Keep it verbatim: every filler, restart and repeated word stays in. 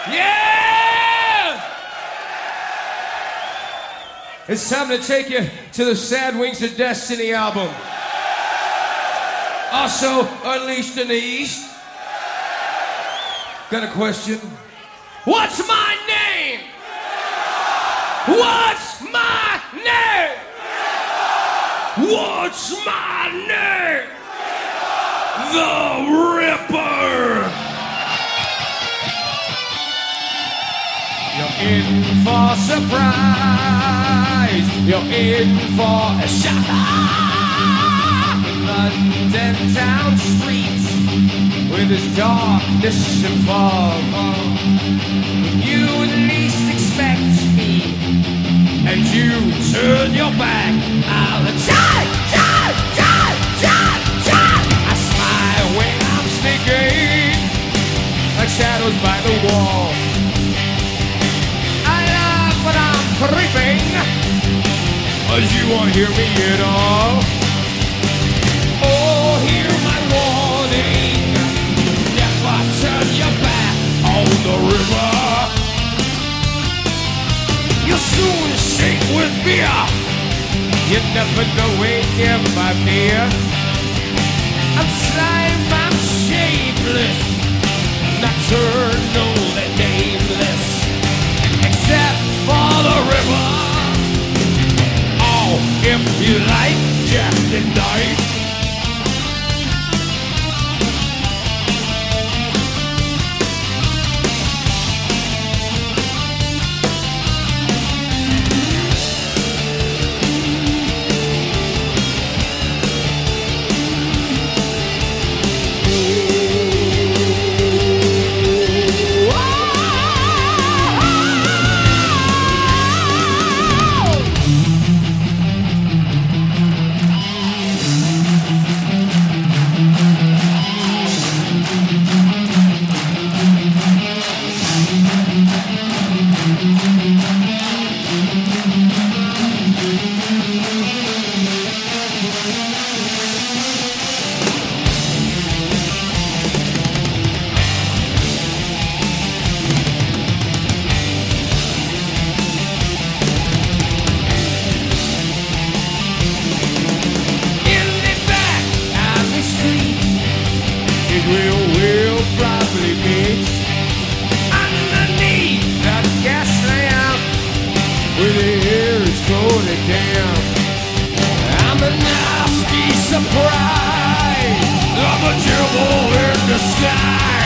Yeah! It's time to take you to the Sad Wings of Destiny album. Also Unleashed in the East. Got a question? What's my name? What's my name? What's my name? The Ripper. You're in for surprise. You're in for a shock. London town streets with its darkness and fog. You at least expect me, and you turn your back. I'll die, die, die, die, die. I smile when I'm sneaking, like shadows by the wall. I laugh when I'm creeping, but you won't hear me at all. Oh, hear my warning, never turn your back on the river. You'll soon shake with fear. You never know when you're my near. I'm slime, I'm shapeless, nocturnal and nameless, except for the river. Oh, if you like Jack the Knife. Surprise! I'm a devil in disguise.